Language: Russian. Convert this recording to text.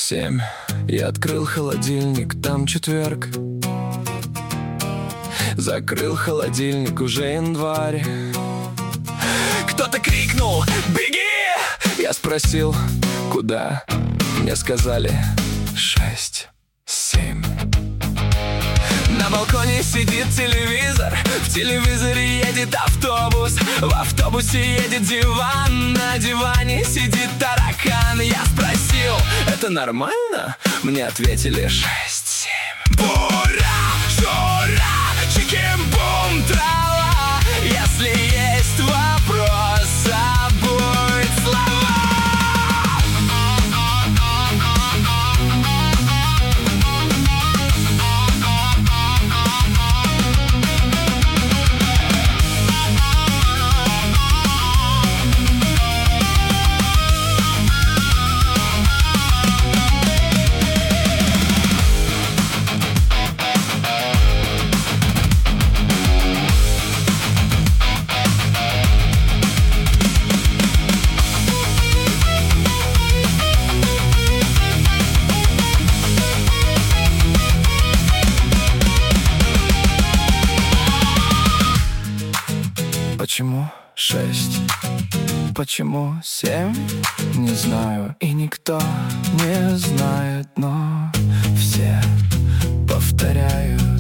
7. Я открыл холодильник, там четверг. Закрыл холодильник, уже январь. Кто-то крикнул: «Беги!» Я спросил: «Куда?» Мне сказали: 6, 7. На балконе сидит телевизор, в телевизоре едет автобус, в автобусе едет диван, на диване сидит таракан. Я спросил: «Это нормально?» Мне ответили: 6, 7. Бура, шура, чики-бум, трава. Если есть вопрос, забудь слова. Почему 6? Почему 7? Не знаю, и никто не знает, но все повторяют.